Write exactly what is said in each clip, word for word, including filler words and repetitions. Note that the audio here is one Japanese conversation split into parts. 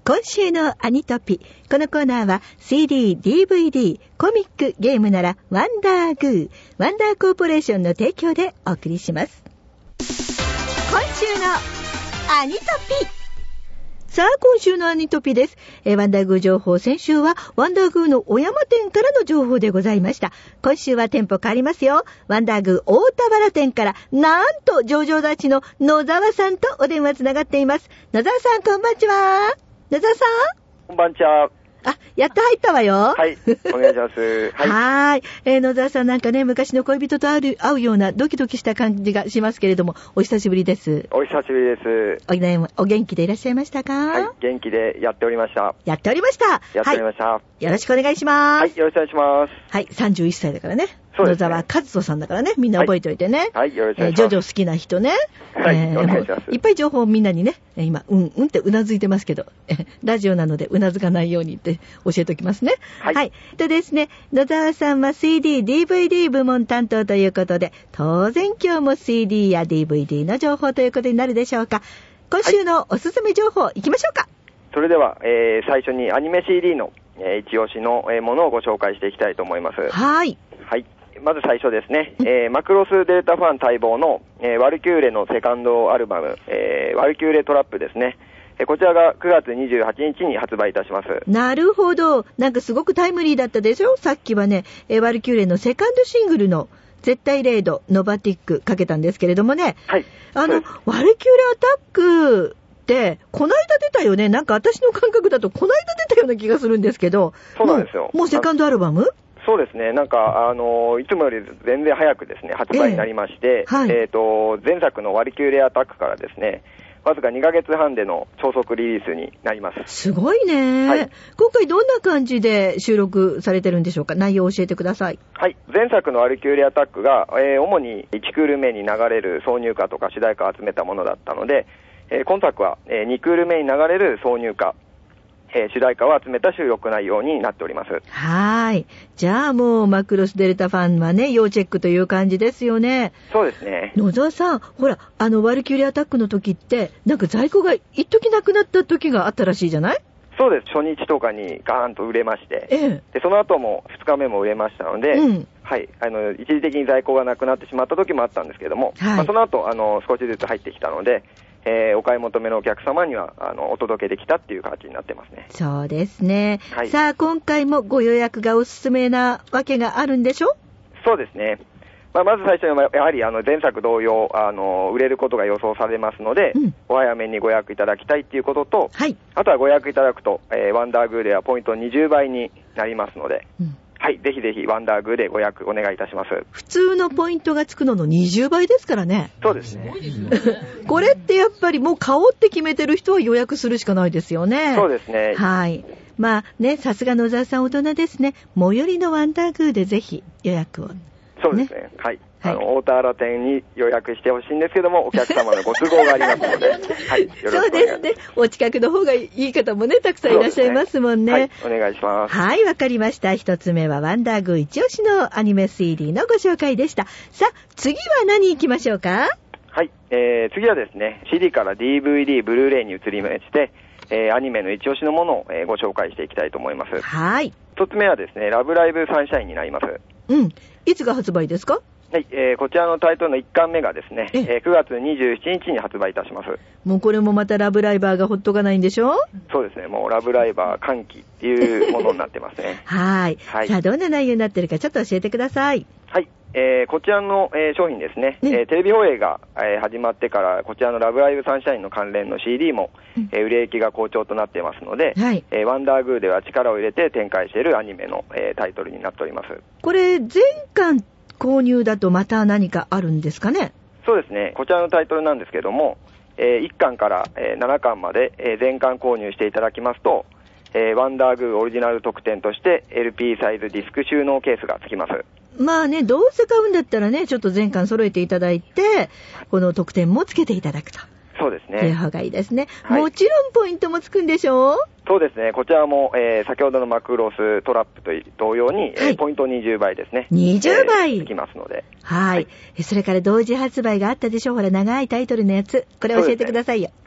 今週のアニトピ。このコーナーは シーディー、ディーブイディー、コミック、ゲームならワンダーグー、ワンダーコーポレーションの提供でお送りします。今週のアニトピ。さあ、今週のアニトピです。えー、ワンダーグー情報。先週はワンダーグーの小山店からの情報でございました。今週は店舗変わりますよ。ワンダーグー大田原店から、なんと上場立ちの野沢さんとお電話つながっています。野沢さん、こんばんちは。野沢さん、 こんばんちは。 あ、やっと入ったわよ。 はい、お願いします。 はい。はーい。えー、野沢さんなんかね、昔の恋人と会う、会うようなドキドキした感じがしますけれども、お久しぶりです。 お久しぶりです。 お、ね、お元気でいらっしゃいましたか？ はい、元気でやっておりました。 やっておりました。 やっておりました。はい、 よろしくお願いします。 はい、よろしくお願いします。 はい、さんじゅういっさいだからね。 そうですね。 野沢和人さんだからね、みんな覚えておいてね。 はい、はい、よろしくお願いします。 えー、ジョジョ好きな人ね。 はい、えー、お願いします。 いっぱい情報をみんなにね、今、うんうんってうなずいてますけど、ラジオなのでうなずかないようにって教えておきますね。 はい。 はい。とですね、野沢さんは シーディー、ディーブイディー 部門担当ということで、当然今日も シーディー や ディーブイディー の情報ということになるでしょうか。今週のおすすめ情報、いきましょうか。 それでは、えー、最初にアニメ シーディー の、えー、一押しの、えー、ものをご紹介していきたいと思います。 はい。 はい。まず最初ですね、えー、マクロスデータファン待望の、えー、ワルキューレのセカンドアルバム、えー、ワルキューレトラップですね。えー、こちらがくがつにじゅうはちにちに発売いたします。 なるほど。なんかすごくタイムリーだったでしょ。さっきはね、えー、ワルキューレのセカンドシングルの絶対零度ノバティックかけたんですけれどもね。 はい。 あの、ワルキューレアタックって、この間出たよね。なんか私の感覚だとこの間出たような気がするんですけど。 そうなんですよ。 もう、もうセカンドアルバム？ そうですね。なんか、あの、いつもより全然早くですね、発売になりまして、えー、はい、えーと、前作のワルキューレアタックからですね、わずかにかげつはんでの超速リリースになります。 すごいね、はい。今回どんな感じで収録されてるんでしょうか。内容を教えてください。 はい。前作のワルキューレアタックが、えー、主にいちクール目に流れる挿入歌とか主題歌を集めたものだったので、えー、今作は、えー、にクール目に流れる挿入歌、えー、主題歌を集めた収録内容になっております。 はい。じゃあもうマクロスデルタファンはね、要チェックという感じですよね。 そうですね。 野沢さん、ほら、あのワルキューレアタックの時って、なんか在庫が一時なくなった時があったらしいじゃない？ そうです。初日とかにガーンと売れまして、ええ、でその後もふつかめも売れましたので、うん、はい、あの一時的に在庫がなくなってしまった時もあったんですけども、はい、まあ、その後あの少しずつ入ってきたので、えー、お買い求めのお客様にはあのお届けできたっていう形になってますね。 そうですね、はい、さあ今回もご予約がおすすめなわけがあるんでしょ？ そうですね、まあ、まず最初にやはりあの前作同様あの売れることが予想されますので、うん、お早めにご予約いただきたいっていうことと、はい、あとはご予約いただくと、えー、ワンダーグーではポイントにじゅうばいになりますので、うん、はい、ぜひぜひワンダーグーでご予約お願いいたします。 普通のポイントがつくののにじゅうばいですからね。 そうですね。 これってやっぱりもう買おうって決めてる人は予約するしかないですよね。 そうですね。 はい。まあね、さすが野沢さん大人ですね。最寄りのワンダーグーでぜひ予約を。 そうですね。ね、はい。あの、はい、大田原店に予約してほしいんですけども、お客様のご都合がありますので、はい。よろしくお願いします。 そうですね。お近くの方がいい方もね、たくさんいらっしゃいますもんね。 はい。お願いします。 はい、わかりました。一つ目はワンダーグー一押しのアニメ シーディー のご紹介でした。さあ、次は何行きましょうか？ はい。えー、次はですね、シーディー から ディーブイディー、ブルーレイに移りまして、えー、アニメの一押しのものを、えー、ご紹介していきたいと思います。 はい。 一つ目はですね、ラブライブサンシャインになります。 うん。いつが発売ですか？ はい、えー、こちらのタイトルのいっかんめがですね、えー、くがつにじゅうしちにちに発売いたします。 もうこれもまたラブライバーがほっとかないんでしょ？ そうですね、もうラブライバー歓喜っていうものになってますね。 はい。はい。さあ、どんな内容になってるかちょっと教えてください。 はい。えー、こちらの、えー、商品ですね、ねえー、テレビ放映が、えー、始まってからこちらのラブライブサンシャインの関連の シーディー も、うん、えー、売れ行きが好調となっていますので、はい、えー、ワンダーグーでは力を入れて展開しているアニメの、えー、タイトルになっております。 これ全巻購入だとまた何かあるんですかね？ そうですね、こちらのタイトルなんですけども、えー、いっかんから、えー、ななかんまで、えー、全巻購入していただきますと、えー、ワンダーグーオリジナル特典として エルピー サイズディスク収納ケースがつきます。 まあね、どうせ買うんだったらね、ちょっと全巻揃えていただいて、この特典もつけていただくと。 そうですね。 という方がいいですね。はい、もちろんポイントもつくんでしょう？ そうですね。こちらも、えー、先ほどのマクロストラップと同様に、はい、えー、ポイントにじゅうばいですね。 にじゅうばい、 えー、つきますので。 はい。はい、それから同時発売があったでしょう。ほら、長いタイトルのやつ。これ教えてくださいよ。 はい。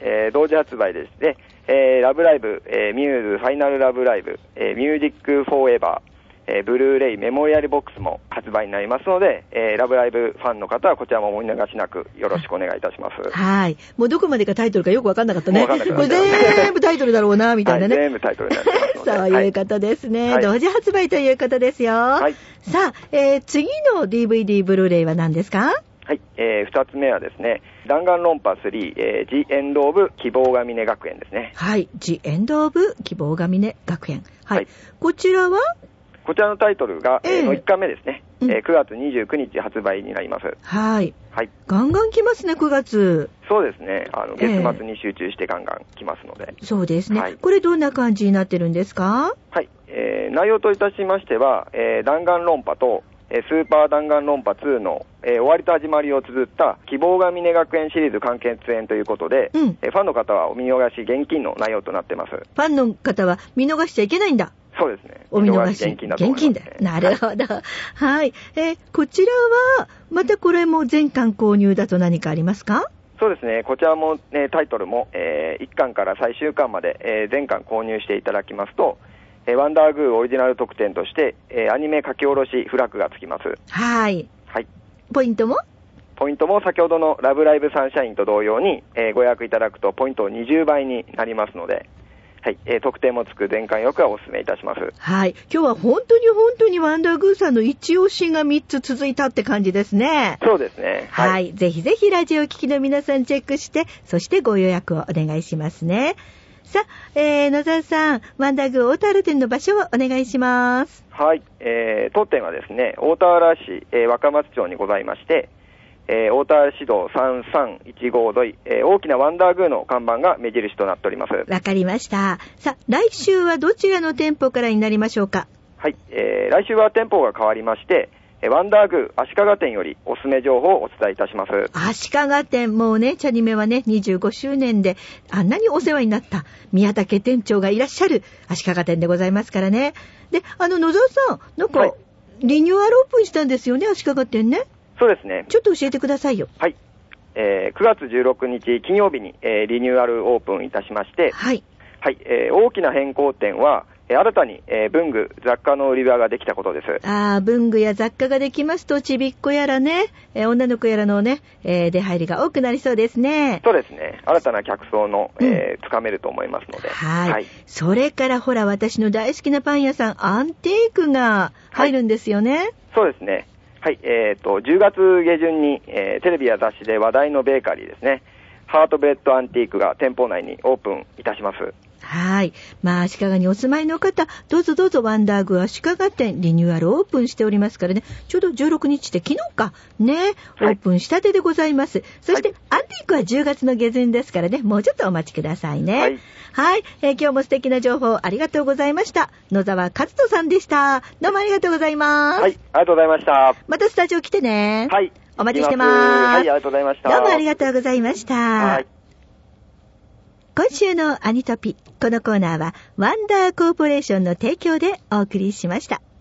えー、同時発売でですね、えー、ラブライブ、えー、ミューズファイナルラブライブ、えー、ミュージックフォーエバー、えー、ブルーレイメモリアルボックスも発売になりますので、えー、ラブライブファンの方はこちらもお見逃しなくよろしくお願いいたします。 はい。もうどこまでがタイトルかよくわかんなかったね。 もうわかんなかった。 もう全部タイトルだろうな、みたいなね。 はい、全部タイトルになってますので。 そういうことですね、はい。同時発売ということですよ。はい。さあ、えー、次の ディーブイディー ブルーレイは何ですか？ はい、えー、二つ目はですね、弾丸論破スリー、えー、ジ・エンド・オブ・希望が峰学園ですね。 はい、ジ・エンド・オブ・希望が峰学園。はい。はい、こちらはこちらのタイトルが、えー、のいっかめですね、うん、えー、くがつにじゅうくにち発売になります。 はい。はい。ガンガン来ますね、くがつ。 そうですね。あの、月末に集中してガンガン来ますので。 えー、そうですね、はい。これどんな感じになってるんですか？ はい。えー、内容といたしましては、えー、弾丸論破と、スーパー弾丸論破ツーの、えー、終わりと始まりを綴った希望が峰学園シリーズ完結編ということで、うん、えー、ファンの方はお見逃し厳禁の内容となっています。ファンの方は見逃しちゃいけないんだ。 そうですね。 お見逃し厳禁だと思います、ね。厳禁だ。なるほど。はい。はい、えー、こちらは、またこれも全巻購入だと何かありますか？ そうですね。こちらも、ね、タイトルも、えー、いっかんから最終巻まで、えー、全巻購入していただきますと、ワンダーグーオリジナル特典として、えー、アニメ書き下ろしフラッグがつきます。 はい。 はい。 ポイントもポイントも先ほどのラブライブサンシャインと同様に、えー、ご予約いただくとポイントにじゅうばいになりますので、はい、えー、特典もつく全巻予約はお勧めいたします。 はい。今日は本当に本当にワンダーグーさんの一押しがみっつ続いたって感じですね。 そうですね。 はい。はい、ぜひぜひラジオ聴きの皆さんチェックして、そしてご予約をお願いしますね。さあ、えー、野沢さん、ワンダーグー大田原店の場所をお願いします。 はい。えー、当店はですね、大田原市、えー、若松町にございまして、えー、大田原市道さんさんいちご沿い、えー、大きなワンダーグーの看板が目印となっております。 わかりました。さあ、来週はどちらの店舗からになりましょうか？ はい。えー、来週は店舗が変わりまして、ワンダーグー足利店よりおすすめ情報をお伝えいたします。 足利店、もうね、チャニメはね、にじゅうごしゅうねんであんなにお世話になった宮武店長がいらっしゃる足利店でございますからね。で、あの野沢さん、なんか、はい、リニューアルオープンしたんですよね、足利店ね。 そうですね。 ちょっと教えてくださいよ。 はい。えー、くがつじゅうろくにち金曜日に、えー、リニューアルオープンいたしまして、 はい。 はい、えー、大きな変更点は、新たに、えー、文具、雑貨の売り場ができたことです。 ああ、文具や雑貨ができますと、ちびっこやらね、えー、女の子やらのね、えー、出入りが多くなりそうですね。 そうですね。新たな客層の、えー、つかめると思いますので。 はい。はい。それからほら、私の大好きなパン屋さん、アンティークが入るんですよね。はい、 そうですね。はい。えっと、じゅうがつ下旬に、えー、テレビや雑誌で話題のベーカリーですね。ハートブレッドアンティークが店舗内にオープンいたします。 はい。まあ、足利にお住まいの方、どうぞどうぞワンダーグ足利店リニューアルオープンしておりますからね。ちょうどじゅうろくにちって昨日か。ね。オープンしたてでございます。はい、そして、アンティークはじゅうがつの下旬ですからね。もうちょっとお待ちくださいね。はい。はい。えー、今日も素敵な情報ありがとうございました。野沢和人さんでした。どうもありがとうございます。 はい。ありがとうございました。 またスタジオ来てね。 はい。 お待ちしてます。はい。 ありがとうございました。 どうもありがとうございました。 はい。 今週のアニトピ、このコーナーはワンダーコーポレーションの提供でお送りしました。